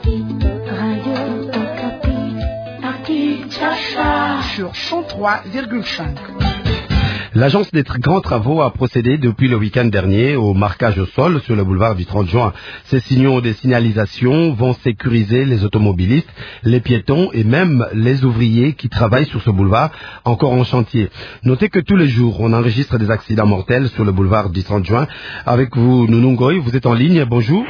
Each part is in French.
Sur 103,5. L'agence des grands travaux a procédé depuis le week-end dernier au marquage au sol sur le boulevard du 30 juin. Ces signaux de signalisation vont sécuriser les automobilistes, les piétons et même les ouvriers qui travaillent sur ce boulevard encore en chantier. Notez que tous les jours, on enregistre des accidents mortels sur le boulevard du 30 juin. Avec vous, Nounou Ngoy, vous êtes en ligne. Bonjour.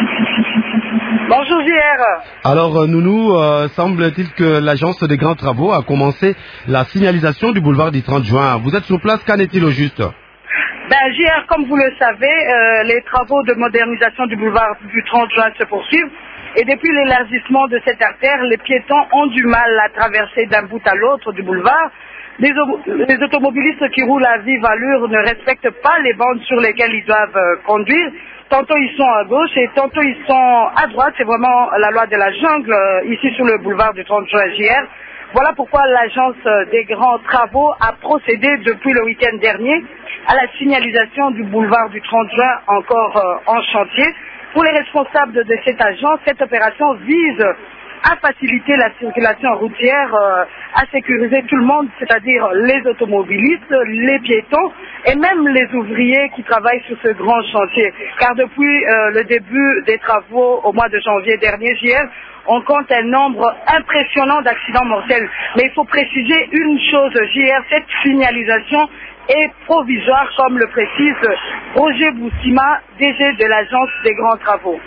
Bonjour JR. Alors Nounou, semble-t-il que l'agence des grands travaux a commencé la signalisation du boulevard du 30 juin. Vous êtes sur place, qu'en est-il au juste? JR, comme vous le savez, les travaux de modernisation du boulevard du 30 juin se poursuivent. Et depuis l'élargissement de cette artère, les piétons ont du mal à traverser d'un bout à l'autre du boulevard. Les automobilistes qui roulent à vive allure ne respectent pas les bandes sur lesquelles ils doivent conduire. Tantôt ils sont à gauche et tantôt ils sont à droite. C'est vraiment la loi de la jungle ici sur le boulevard du 30 juin JR. Voilà pourquoi l'agence des grands travaux a procédé depuis le week-end dernier à la signalisation du boulevard du 30 juin encore en chantier. Pour les responsables de cette agence, cette opération vise à faciliter la circulation routière, à sécuriser tout le monde, c'est-à-dire les automobilistes, les piétons et même les ouvriers qui travaillent sur ce grand chantier. Car depuis le début des travaux au mois de janvier dernier, JR, on compte un nombre impressionnant d'accidents mortels. Mais il faut préciser une chose, JR, cette signalisation est provisoire, comme le précise Roger Boussima, DG de l'agence des grands travaux.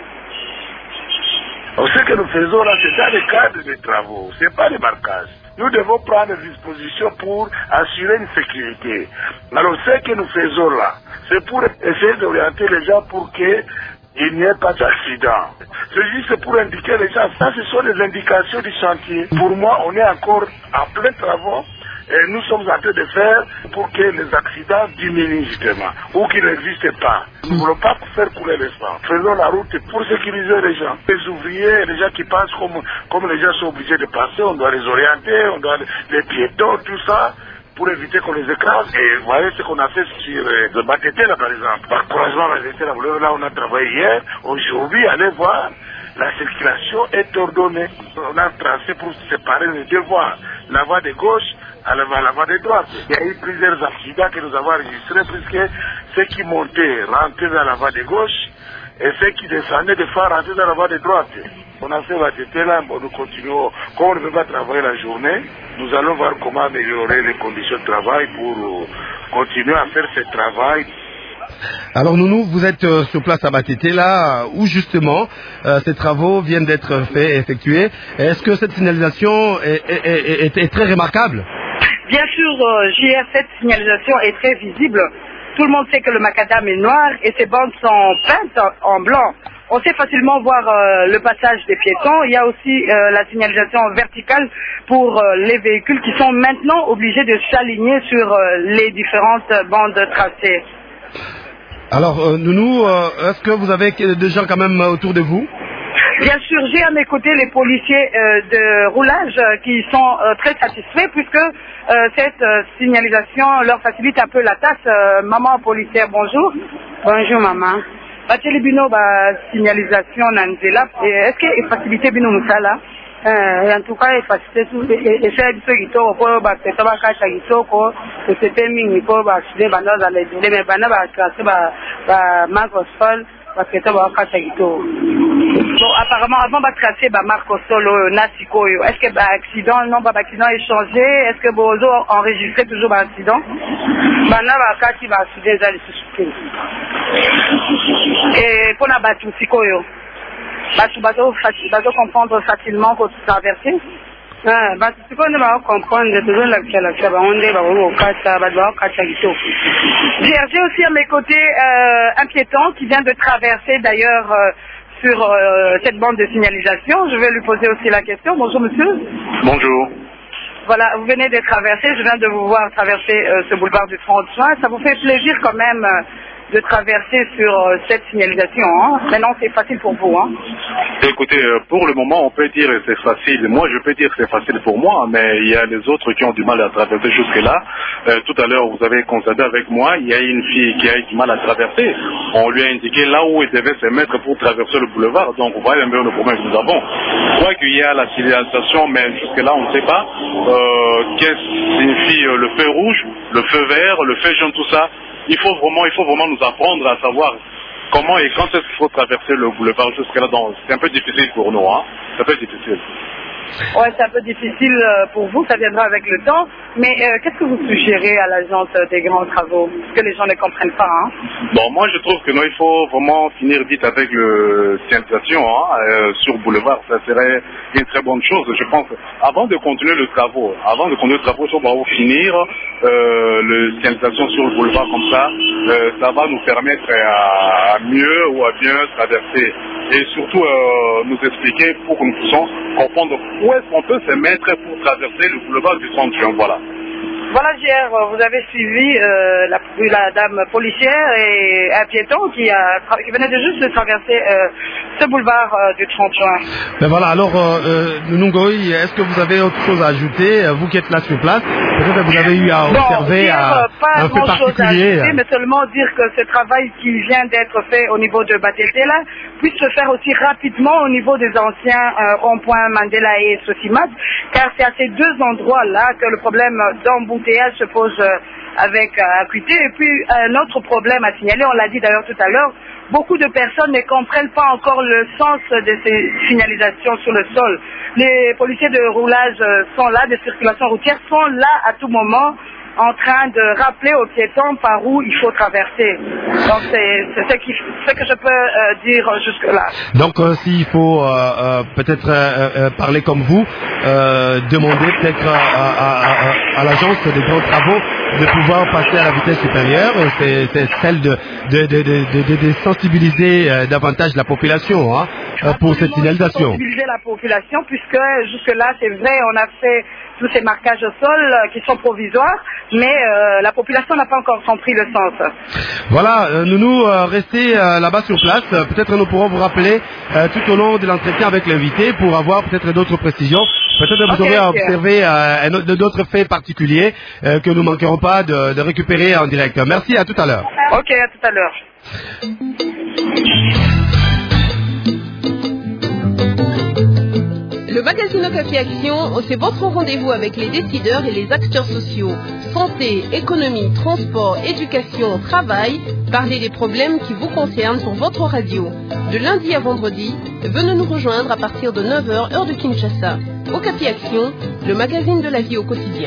Ce que nous faisons là, c'est dans le cadre des travaux, ce n'est pas des marquages. Nous devons prendre des dispositions pour assurer une sécurité. Alors ce que nous faisons là, c'est pour essayer d'orienter les gens pour qu'il n'y ait pas d'accident. C'est juste pour indiquer les gens, ça ce sont des indications du chantier. Pour moi, on est encore en plein travaux. Et nous sommes en train de faire pour que les accidents diminuent justement, ou qu'ils n'existent pas. Nous ne voulons pas faire couler le sang. Faisons la route pour sécuriser les gens. Les ouvriers, les gens qui passent comme les gens sont obligés de passer, on doit les orienter, on doit les piétons, tout ça, pour éviter qu'on les écrase. Et vous voyez ce qu'on a fait sur le Batété là par exemple. Par couragement, là on a travaillé hier, aujourd'hui, allez voir. La circulation est ordonnée. On a tracé pour séparer les deux voies. La voie de gauche à la voie de droite. Il y a eu plusieurs accidents que nous avons enregistrés puisque ceux qui montaient rentraient dans la voie de gauche et ceux qui descendaient des fois rentraient dans la voie de droite. On a fait la là, nous continuons. Comme on ne peut pas travailler la journée, nous allons voir comment améliorer les conditions de travail pour continuer à faire ce travail. Alors Nounou, vous êtes sur place à Batété là, où justement ces travaux viennent d'être effectués. Est-ce que cette signalisation est très remarquable? Bien sûr, JR, cette signalisation est très visible. Tout le monde sait que le macadam est noir et ses bandes sont peintes en blanc. On sait facilement voir le passage des piétons. Il y a aussi la signalisation verticale pour les véhicules qui sont maintenant obligés de s'aligner sur les différentes bandes tracées. Alors, Nounou, est-ce que vous avez des gens quand même autour de vous? Bien sûr, j'ai à mes côtés les policiers de roulage qui sont très satisfaits puisque cette signalisation leur facilite un peu la tâche. Maman policière, bonjour. Bonjour maman. Bino signalisation nanzela. Est-ce que facilité bino musala? En tout cas, facilité tout. Et c'est du kitoko pour bateau bakasha kitoko. C'était mingi pour basuder banda dans les délais mais banda bakasha ba Marcosol bateau bakasha kitoko. Bon, apparemment avant de tracer Marcosol Nasikoyo. Est-ce que accident non pas accident échangé? Est-ce que Bozo enregistré toujours accident? Banda bakati basuder dans les suspects. Et pour la battu Sikoyo. Bateau comprendre facilement pour traverser. Si on ne comprendre toujours J'ai aussi à mes côtés un piéton qui vient de traverser d'ailleurs sur cette bande de signalisation. Je vais lui poser aussi la question. Bonjour monsieur. Bonjour. Voilà, vous venez de traverser, je viens de vous voir traverser ce boulevard du 30 juin. Ça vous fait plaisir quand même de traverser sur cette signalisation. Hein. Maintenant, c'est facile pour vous. Hein. Écoutez, pour le moment, on peut dire que c'est facile. Moi, je peux dire que c'est facile pour moi, mais il y a les autres qui ont du mal à traverser jusque-là. Tout à l'heure, vous avez constaté avec moi, il y a une fille qui a eu du mal à traverser. On lui a indiqué là où elle devait se mettre pour traverser le boulevard. Donc, vous voyez un peu le problème que nous avons. Je crois qu'il y a la signalisation, mais jusque-là, on ne sait pas qu'est-ce que signifie le feu rouge, le feu vert, le feu jaune, tout ça. Il faut vraiment nous apprendre à savoir comment et quand est-ce qu'il faut traverser le boulevard jusque-là. C'est un peu difficile pour nous, hein. C'est un peu difficile. Ouais, c'est un peu difficile pour vous, ça viendra avec le temps. Mais qu'est-ce que vous suggérez à l'agence des grands travaux? Parce que les gens ne comprennent pas. Hein. Bon, moi je trouve que non, il faut vraiment finir vite avec le signalisation sur boulevard. Ça serait une très bonne chose, je pense. Avant de continuer le travaux, il faut vraiment finir le signalisation sur le boulevard comme ça. Ça va nous permettre à mieux ou à bien traverser. Et surtout nous expliquer pour que nous puissions comprendre où est-ce qu'on peut se mettre pour traverser le boulevard du 30 juin. Voilà. Voilà, JR, vous avez suivi la dame policière et un piéton qui venait de juste de traverser ce boulevard du 30 juin. Ben voilà, alors, Nungoy, est-ce que vous avez autre chose à ajouter, vous qui êtes là sur place? Peut-être que vous avez eu à observer un peu particulier. Ajouter, mais seulement dire que ce travail qui vient d'être fait au niveau de Batete là puisse se faire aussi rapidement au niveau des anciens ronds-points Mandela et Sosimat, car c'est à ces deux endroits-là que le problème d'embouteillage se pose avec acuité. Et puis un autre problème à signaler, on l'a dit d'ailleurs tout à l'heure, beaucoup de personnes ne comprennent pas encore le sens de ces signalisations sur le sol. Les policiers de roulage sont là, de circulation routière sont là à tout moment en train de rappeler aux piétons par où il faut traverser. Donc c'est ce que je peux dire jusque-là. Donc s'il faut peut-être parler comme vous, demander peut-être à l'agence des grands travaux de pouvoir passer à la vitesse supérieure, c'est celle de sensibiliser davantage la population pour cette signalisation. Sensibiliser la population, puisque jusque-là, c'est vrai, on a fait tous ces marquages au sol qui sont provisoires, mais la population n'a pas encore compris le sens. Voilà, Nounou, restez là-bas sur place. Peut-être nous pourrons vous rappeler tout au long de l'entretien avec l'invité pour avoir peut-être d'autres précisions. Peut-être que vous aurez observé d'autres faits particuliers que nous ne manquerons pas de récupérer en direct. Merci, à tout à l'heure. Ok, à tout à l'heure. Le magazine Okapi Action, c'est votre rendez-vous avec les décideurs et les acteurs sociaux. Santé, économie, transport, éducation, travail. Parlez des problèmes qui vous concernent sur votre radio. De lundi à vendredi, venez nous rejoindre à partir de 9h, heure de Kinshasa. Okapi Action, le magazine de la vie au quotidien.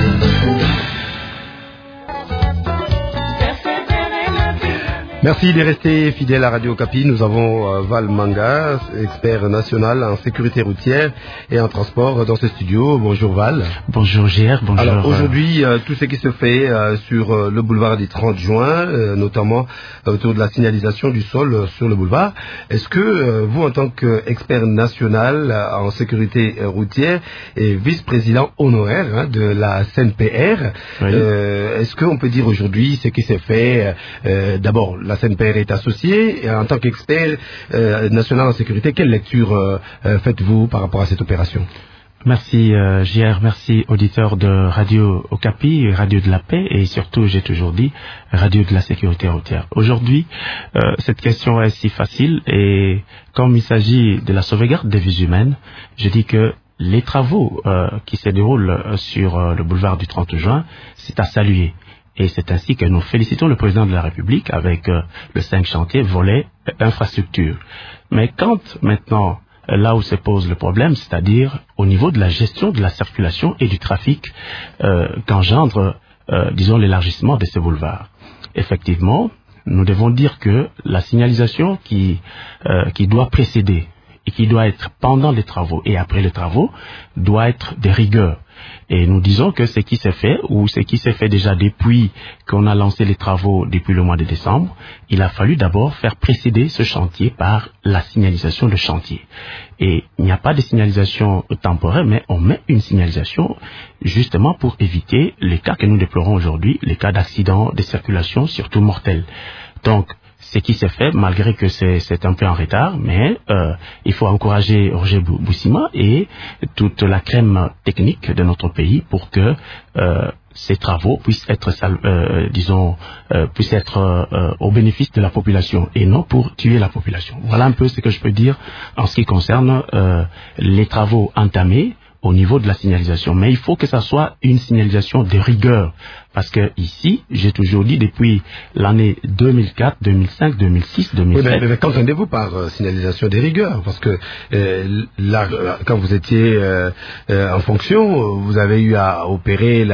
Merci de rester fidèle à Radio Okapi. Nous avons Val Manga, expert national en sécurité routière et en transport dans ce studio. Bonjour Val. Bonjour GR, bonjour. Alors aujourd'hui, tout ce qui se fait sur le boulevard du 30 juin, notamment autour de la signalisation du sol sur le boulevard, est-ce que vous, en tant qu'expert national en sécurité routière et vice-président honoraire de la CNPR, oui. Est-ce qu'on peut dire aujourd'hui ce qui s'est fait d'abord, la CNPR est associée, et en tant qu'expert national en sécurité, quelle lecture faites-vous par rapport à cette opération? Merci JR, merci auditeurs de Radio Okapi, Radio de la Paix et surtout, j'ai toujours dit, Radio de la Sécurité routière. Aujourd'hui, cette question est si facile et comme il s'agit de la sauvegarde des vies humaines, je dis que les travaux qui se déroulent sur le boulevard du 30 juin, c'est à saluer. Et c'est ainsi que nous félicitons le président de la République avec le 5 chantier volet infrastructure. Mais quand maintenant, là où se pose le problème, c'est-à-dire au niveau de la gestion de la circulation et du trafic qu'engendre, disons, l'élargissement de ces boulevards. Effectivement, nous devons dire que la signalisation qui doit précéder et qui doit être pendant les travaux et après les travaux doit être de rigueur. Et nous disons que ce qui s'est fait, ou ce qui s'est fait déjà depuis qu'on a lancé les travaux depuis le mois de décembre, il a fallu d'abord faire précéder ce chantier par la signalisation de chantier. Et il n'y a pas de signalisation temporaire, mais on met une signalisation justement pour éviter les cas que nous déplorons aujourd'hui, les cas d'accidents de circulation, surtout mortels. Donc, ce qui s'est fait, malgré que c'est un peu en retard, mais il faut encourager Roger Boussima et toute la crème technique de notre pays pour que ces travaux puissent être, au bénéfice de la population et non pour tuer la population. Voilà un peu ce que je peux dire en ce qui concerne les travaux entamés au niveau de la signalisation. Mais il faut que ça soit une signalisation de rigueur. Parce que ici, j'ai toujours dit depuis l'année 2004, 2005, 2006, 2007... Oui, mais qu'entendez-vous par signalisation des rigueurs? Parce que là, quand vous étiez en fonction, vous avez eu à opérer,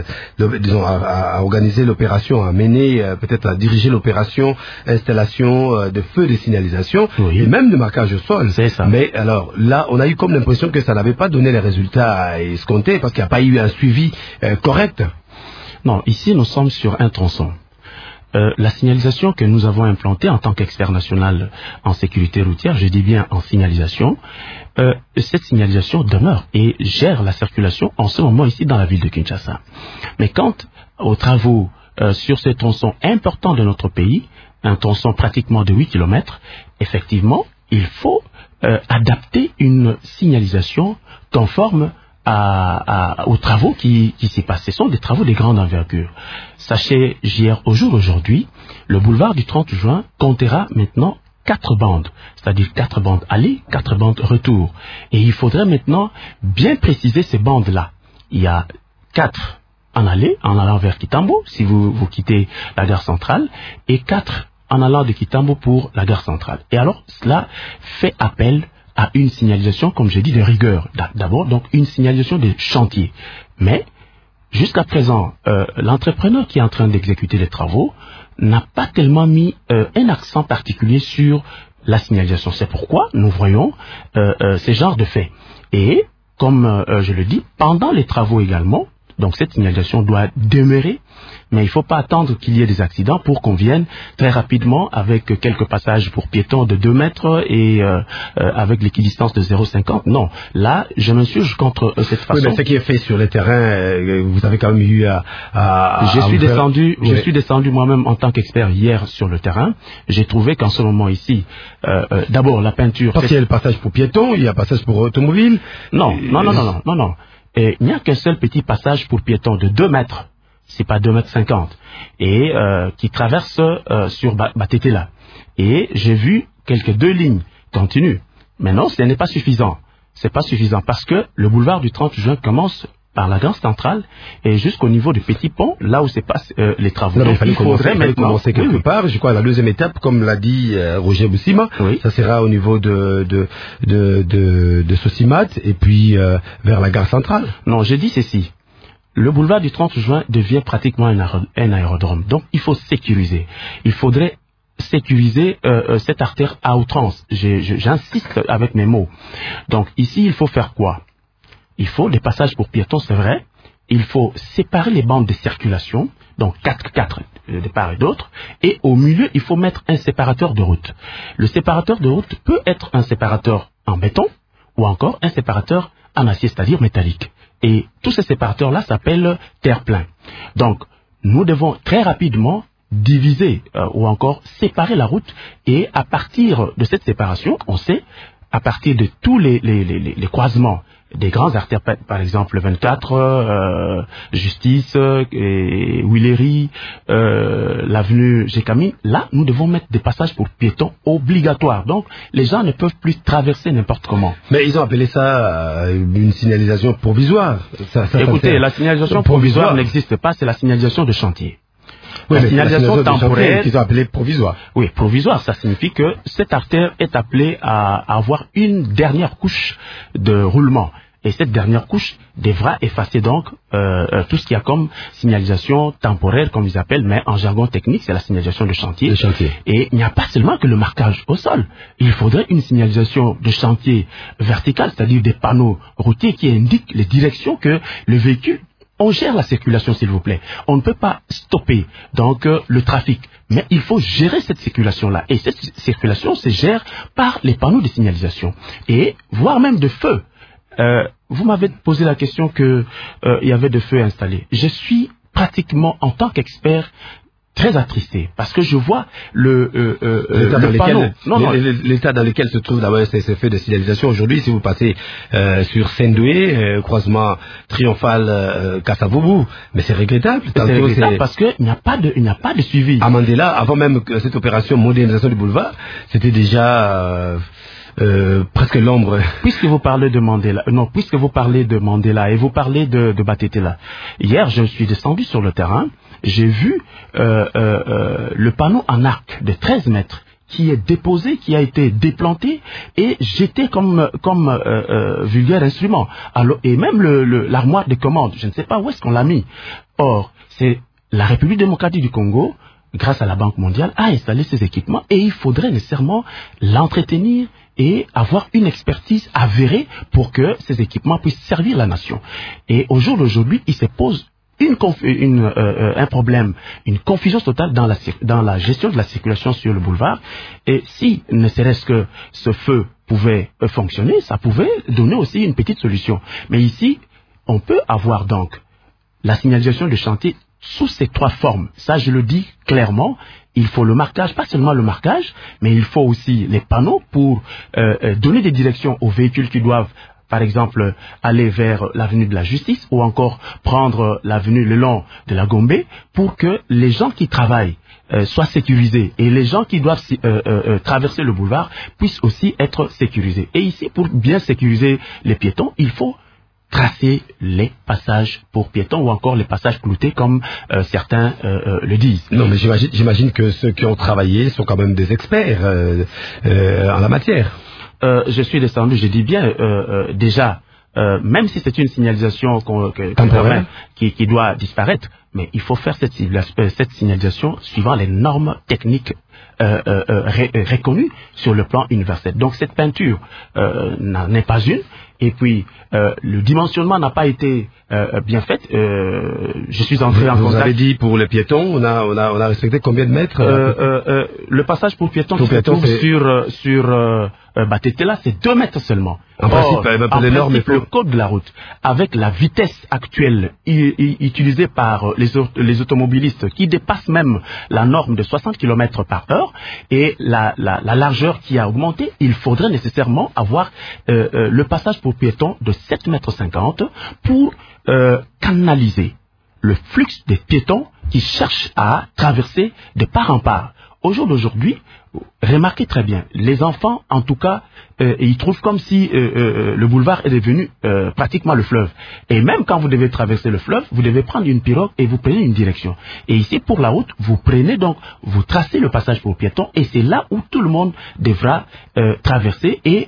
à organiser l'opération, à mener, peut-être à diriger l'opération, installation de feux de signalisation, oui, et même de marquage au sol. C'est ça. Mais alors, là, on a eu comme l'impression que ça n'avait pas donné les résultats escomptés, parce qu'il n'y a pas eu un suivi correct. Non, ici nous sommes sur un tronçon. La signalisation que nous avons implantée en tant qu'expert national en sécurité routière, je dis bien en signalisation, cette signalisation demeure et gère la circulation en ce moment ici dans la ville de Kinshasa. Mais quant aux travaux sur ce tronçon important de notre pays, un tronçon pratiquement de 8 km, effectivement, il faut adapter une signalisation conforme aux travaux qui s'y passent. Ce sont des travaux de grande envergure. Sachez, au jour d'aujourd'hui, le boulevard du 30 juin comptera maintenant 4 bandes, c'est-à-dire 4 bandes aller, 4 bandes retour. Et il faudrait maintenant bien préciser ces bandes-là. Il y a 4 en aller, en allant vers Kitambo, si vous quittez la gare centrale, et 4 en allant de Kitambo pour la gare centrale. Et alors, cela fait appel à une signalisation, comme j'ai dit, de rigueur. D'abord, donc, une signalisation de chantier. Mais, jusqu'à présent, l'entrepreneur qui est en train d'exécuter les travaux n'a pas tellement mis un accent particulier sur la signalisation. C'est pourquoi nous voyons ces genres de faits. Et, comme je le dis, pendant les travaux également, donc cette signalisation doit demeurer, mais il ne faut pas attendre qu'il y ait des accidents pour qu'on vienne très rapidement avec quelques passages pour piétons de 2 mètres et avec l'équidistance de 0,50. Non, là, je m'insurge contre cette façon. Oui, mais ce qui est fait sur le terrain, vous avez quand même eu Je suis descendu moi-même en tant qu'expert hier sur le terrain. J'ai trouvé qu'en ce moment ici, d'abord la peinture... Parce qu'il y a le passage pour piétons, il y a le passage pour automobile. Non. Et il n'y a qu'un seul petit passage pour piétons de 2 mètres. C'est pas 2 mètres 50. Et qui traverse sur Batétela. Et j'ai vu quelques 2 lignes continues. Mais non, ce n'est pas suffisant. C'est pas suffisant parce que le boulevard du 30 juin commence par la gare centrale et jusqu'au niveau du petit pont, là où se passent les travaux. Non, il faudrait commencer quelque part. Je crois la deuxième étape, comme l'a dit Roger Boussima, ça sera au niveau de Sosimat et puis vers la gare centrale. Non, j'ai dit ceci. Le boulevard du 30 juin devient pratiquement un aérodrome. Donc, il faut sécuriser. Il faudrait sécuriser cette artère à outrance. J'insiste avec mes mots. Donc, ici, il faut faire quoi? Il faut des passages pour piétons, c'est vrai. Il faut séparer les bandes de circulation, donc 4 de part et d'autre. Et au milieu, il faut mettre un séparateur de route. Le séparateur de route peut être un séparateur en béton ou encore un séparateur en acier, c'est-à-dire métallique. Et tous ces séparateurs-là s'appellent terre-plein. Donc, nous devons très rapidement diviser ou encore séparer la route. Et à partir de cette séparation, on sait, à partir de tous les croisements des grandes artères, par exemple 24, Justice, et Willery, l'avenue Gécamine, là, nous devons mettre des passages pour piétons obligatoires. Donc, les gens ne peuvent plus traverser n'importe comment. Mais ils ont appelé ça une signalisation provisoire. Écoutez, la signalisation provisoire n'existe pas, c'est la signalisation de chantier. Oui, la signalisation temporaire qu'ils ont appelé provisoire. Oui, provisoire, ça signifie que cette artère est appelée à avoir une dernière couche de roulement. Et cette dernière couche devra effacer donc tout ce qu'il y a comme signalisation temporaire, comme ils appellent, mais en jargon technique, c'est la signalisation de chantier. Et il n'y a pas seulement que le marquage au sol. Il faudrait une signalisation de chantier verticale, c'est-à-dire des panneaux routiers qui indiquent les directions que le véhicule... On gère la circulation, s'il vous plaît. On ne peut pas stopper donc le trafic. Mais il faut gérer cette circulation-là. Et cette circulation se gère par les panneaux de signalisation. Et voire même de feux. Vous m'avez posé la question qu'il y avait de feux installés. Je suis pratiquement, en tant qu'expert, très attristé parce que je vois l'état dans lequel se trouve d'abord ces faits de signalisation. Aujourd'hui, si vous passez sur Sendoué, croisement triomphal Kassavoubou, mais c'est regrettable. C'est regrettable parce qu'il n'y a pas de suivi. À Mandela, avant même cette opération modernisation du boulevard, c'était déjà presque l'ombre. Puisque vous parlez de Mandela et vous parlez de Batetela. Hier, je suis descendu sur le terrain, j'ai vu le panneau en arc de 13 mètres qui est déposé, qui a été déplanté et jeté comme vulgaire instrument. Alors, et même l'armoire de commande, je ne sais pas où est-ce qu'on l'a mis. Or, c'est la République démocratique du Congo, grâce à la Banque mondiale, a installé ces équipements et il faudrait nécessairement l'entretenir et avoir une expertise avérée pour que ces équipements puissent servir la nation. Et au jour d'aujourd'hui, il se pose un problème, une confusion totale dans la gestion de la circulation sur le boulevard. Et si ne serait-ce que ce feu pouvait fonctionner, ça pouvait donner aussi une petite solution. Mais ici, on peut avoir donc la signalisation de chantier sous ces trois formes. Ça, je le dis clairement. Il faut le marquage, pas seulement le marquage, mais il faut aussi les panneaux pour donner des directions aux véhicules qui doivent, par exemple, aller vers l'avenue de la Justice ou encore prendre l'avenue le long de la Gombe pour que les gens qui travaillent soient sécurisés et les gens qui doivent traverser le boulevard puissent aussi être sécurisés. Et ici, pour bien sécuriser les piétons, il faut tracer les passages pour piétons ou encore les passages cloutés comme certains le disent. Non, mais j'imagine que ceux qui ont travaillé sont quand même des experts en la matière. Je suis descendu, je dis bien, déjà, même si c'est une signalisation qui doit disparaître, mais il faut faire cette signalisation suivant les normes techniques reconnues sur le plan universel. Donc cette peinture n'en est pas une. Et puis, le dimensionnement n'a pas été bien fait. Je suis entré en contact. Vous avez dit pour les piétons, on a respecté combien de mètres le passage pour piétons qui se trouve sur Batetela, c'est 2 mètres seulement. En principe, le code de la route, avec la vitesse actuelle utilisée par les automobilistes qui dépasse même la norme de 60 km par heure et la largeur qui a augmenté, il faudrait nécessairement avoir le passage pour piétons de 7,50 mètres pour canaliser le flux des piétons qui cherchent à traverser de part en part. Au jour d'aujourd'hui, remarquez très bien, les enfants, en tout cas, ils trouvent comme si le boulevard est devenu pratiquement le fleuve. Et même quand vous devez traverser le fleuve, vous devez prendre une pirogue et vous prenez une direction. Et ici, pour la route, vous tracez le passage pour piétons et c'est là où tout le monde devra traverser et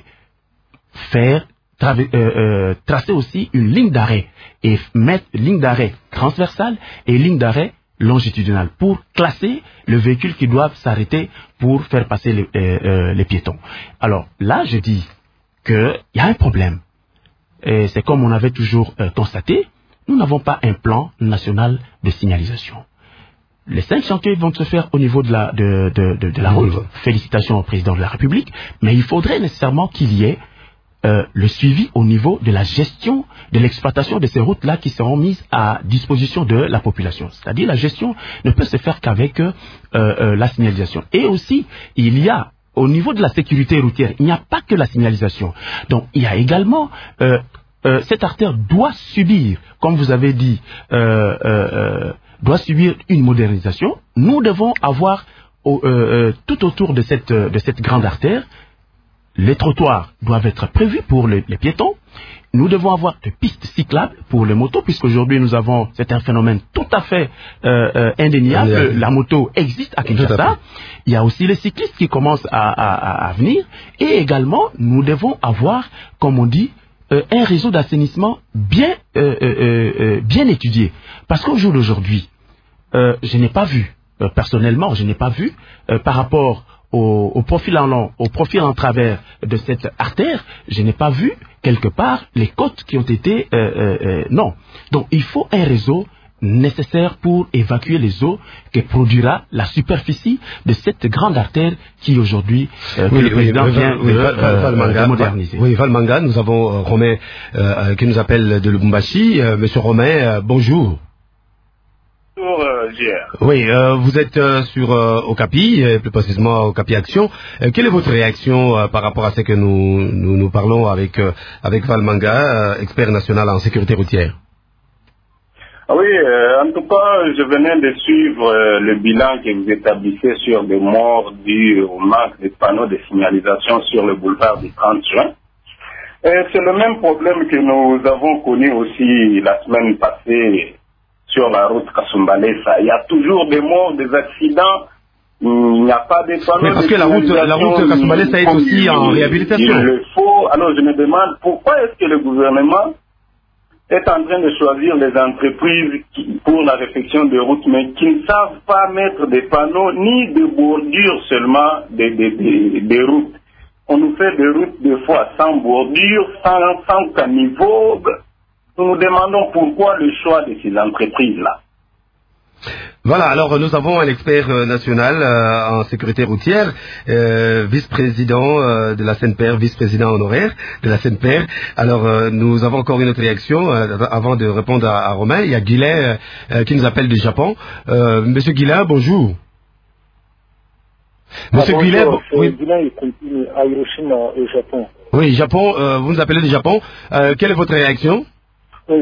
tracer aussi une ligne d'arrêt et mettre ligne d'arrêt transversale et ligne d'arrêt longitudinale pour classer le véhicule qui doivent s'arrêter pour faire passer les piétons. Alors là, je dis qu'il y a un problème. Et c'est comme on avait toujours constaté, nous n'avons pas un plan national de signalisation. Les 5 chantiers vont se faire au niveau de la route. Félicitations au président de la République, mais il faudrait nécessairement qu'il y ait le suivi au niveau de la gestion de l'exploitation de ces routes-là qui seront mises à disposition de la population. C'est-à-dire la gestion ne peut se faire qu'avec la signalisation. Et aussi, il y a, au niveau de la sécurité routière, il n'y a pas que la signalisation. Donc, il y a également, cette artère doit subir, comme vous avez dit, doit subir une modernisation. Nous devons avoir, tout autour de cette grande artère, les trottoirs doivent être prévus pour les piétons. Nous devons avoir des pistes cyclables pour les motos, puisqu'aujourd'hui c'est un phénomène tout à fait indéniable. La moto existe à Kinshasa. Il y a aussi les cyclistes qui commencent à venir. Et également, nous devons avoir, comme on dit, un réseau d'assainissement bien étudié. Parce qu'au jour d'aujourd'hui, je n'ai pas vu, personnellement, par rapport au profil en long, au profil en travers de cette artère, je n'ai pas vu quelque part les côtes qui ont été non. Donc il faut un réseau nécessaire pour évacuer les eaux que produira la superficie de cette grande artère qui aujourd'hui le président vient de moderniser. Oui, Valmanga, nous avons Romain qui nous appelle de Lubumbashi. Monsieur Romain, bonjour. Bonjour JR. Oui, vous êtes sur Okapi, plus précisément Okapi Action. Quelle est votre réaction par rapport à ce que nous parlons avec Valmanga, expert national en sécurité routière? Oui, en tout cas, je venais de suivre le bilan que vous établissez sur des morts dus au manque de panneaux de signalisation sur le boulevard du 30 juin. C'est le même problème que nous avons connu aussi la semaine passée sur la route Kasumbalesa. Il y a toujours des morts, des accidents. Il n'y a pas de panneaux. Mais parce que la route Kasumbalesa est aussi en réhabilitation. Il le faut. Alors je me demande pourquoi est-ce que le gouvernement est en train de choisir les entreprises pour la réfection de routes, mais qui ne savent pas mettre des panneaux ni de bordure seulement des routes. On nous fait des routes des fois sans bordure, sans caniveau. Nous nous demandons pourquoi le choix de ces entreprises-là. Voilà, alors nous avons un expert national en sécurité routière, vice-président de la CNPR, vice-président honoraire de la CNPR. Alors nous avons encore une autre réaction avant de répondre à Romain. Il y a Guilain qui nous appelle du Japon. Monsieur Guilain, bonjour. Monsieur Guilain, oui. Guilain, il continue à Hiroshima, au Japon. Oui, Japon, vous nous appelez du Japon. Quelle est votre réaction? Oui,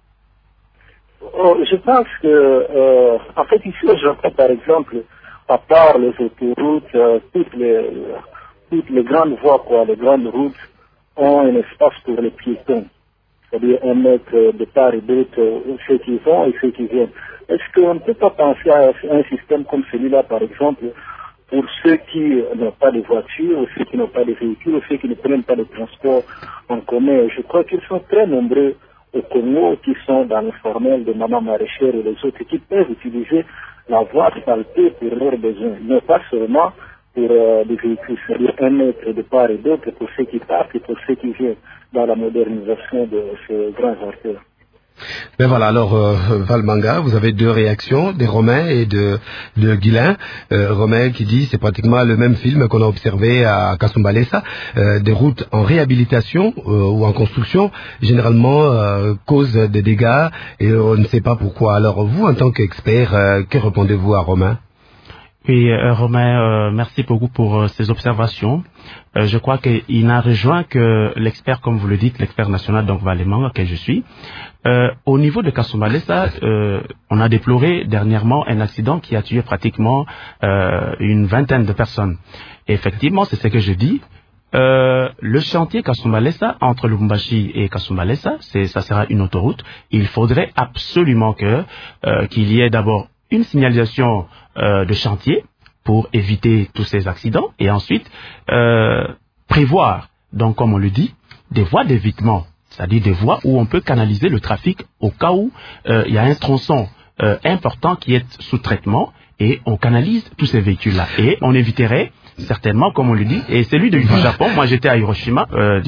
je pense que, en fait, ici au Japon, par exemple, à part les autoroutes, toutes les grandes voies, les grandes routes, ont un espace pour les piétons. C'est-à-dire, on met de part et d'autre ceux qui vont et ceux qui viennent. Est-ce qu'on ne peut pas penser à un système comme celui-là, par exemple, pour ceux qui n'ont pas de voiture, ou ceux qui n'ont pas de véhicules, ou ceux qui ne prennent pas de transport en commun? Je crois qu'ils sont très nombreux au Congo, qui sont dans le formel de Maman Maraîchère et les autres, qui peuvent utiliser la voie asphaltée pour leurs besoins, mais pas seulement pour des véhicules, c'est-à-dire un mètre de part et d'autre pour ceux qui partent et pour ceux qui viennent dans la modernisation de ces grands artères. Ben voilà, alors Valmanga, vous avez deux réactions, des Romains et de Guilain. Romain qui dit c'est pratiquement le même film qu'on a observé à Kasumbalesa, des routes en réhabilitation ou en construction, généralement causent des dégâts et on ne sait pas pourquoi. Alors vous, en tant qu'expert, que répondez-vous à Romain? Oui, Romain, merci beaucoup pour ces observations. Je crois qu'il n'a rejoint que l'expert, comme vous le dites, l'expert national, donc Valmanga, que je suis. Au niveau de Kasumbalesa, on a déploré dernièrement un accident qui a tué pratiquement une vingtaine de personnes. Et effectivement, c'est ce que je dis. Le chantier Kasumbalesa, entre Lubumbashi et Kasumbalesa, ça sera une autoroute. Il faudrait absolument qu'il y ait d'abord une signalisation de chantier pour éviter tous ces accidents et ensuite prévoir, donc comme on le dit, des voies d'évitement, c'est-à-dire des voies où on peut canaliser le trafic au cas où il y a un tronçon important qui est sous traitement et on canalise tous ces véhicules-là et on éviterait certainement, comme on le dit, et celui du Japon, moi j'étais à Hiroshima,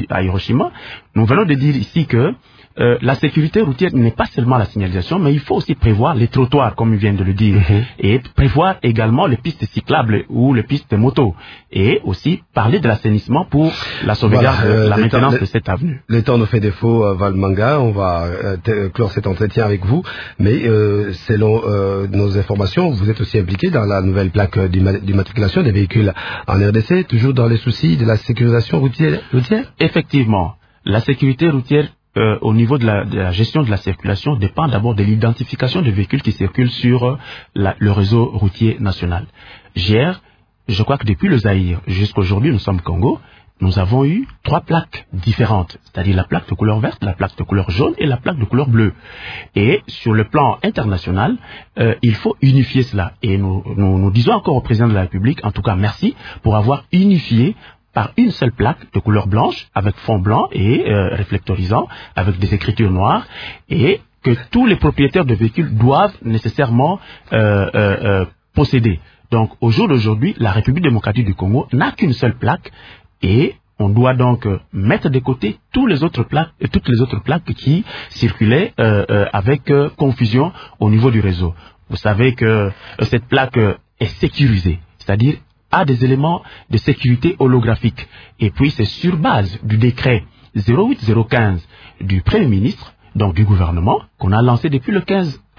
nous venons de dire ici que la sécurité routière n'est pas seulement la signalisation, mais il faut aussi prévoir les trottoirs, comme il vient de le dire, et prévoir également les pistes cyclables ou les pistes moto, et aussi parler de l'assainissement pour la sauvegarde, la maintenance de cette avenue. Le temps nous fait défaut, Valmanga, on va clore cet entretien avec vous, mais selon nos informations, vous êtes aussi impliqué dans la nouvelle plaque d'immatriculation des véhicules en RDC, toujours dans les soucis de la sécurisation routière? Effectivement, la sécurité routière au niveau de la gestion de la circulation dépend d'abord de l'identification des véhicules qui circulent sur le réseau routier national. Hier, je crois que depuis le Zaïre jusqu'à aujourd'hui, nous sommes Congo, nous avons eu 3 plaques différentes, c'est-à-dire la plaque de couleur verte, la plaque de couleur jaune et la plaque de couleur bleue. Et sur le plan international, il faut unifier cela. Et nous disons encore au président de la République, en tout cas merci, pour avoir unifié par une seule plaque de couleur blanche, avec fond blanc et réflectorisant, avec des écritures noires, et que tous les propriétaires de véhicules doivent nécessairement posséder. Donc, au jour d'aujourd'hui, la République démocratique du Congo n'a qu'une seule plaque, et on doit donc mettre de côté toutes les autres plaques qui circulaient avec confusion au niveau du réseau. Vous savez que cette plaque est sécurisée, c'est-à-dire a des éléments de sécurité holographique. Et puis c'est sur base du décret 08015 du Premier ministre, donc du gouvernement, qu'on a lancé depuis le 15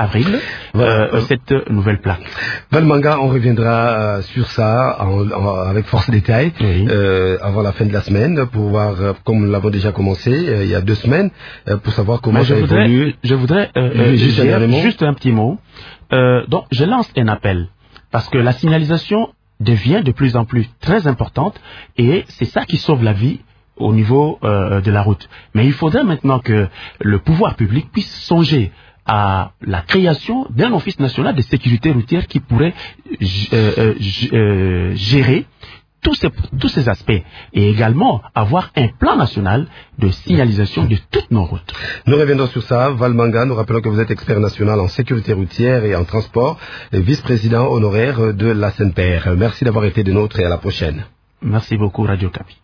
avril cette nouvelle plaque. Valmanga, on reviendra sur ça avec force détail avant la fin de la semaine pour voir, comme nous l'avons déjà commencé il y a 2 semaines, pour savoir comment ça évolue. Je voudrais juste un petit mot. Donc, je lance un appel parce que la signalisation devient de plus en plus très importante et c'est ça qui sauve la vie au niveau de la route. Mais il faudrait maintenant que le pouvoir public puisse songer à la création d'un office national de sécurité routière qui pourrait gérer tous ces aspects et également avoir un plan national de signalisation de toutes nos routes. Nous reviendrons sur ça. Valmanga, nous rappelons que vous êtes expert national en sécurité routière et en transport et vice-président honoraire de la SNPR. Merci d'avoir été de nôtres et à la prochaine. Merci beaucoup, Radio Okapi.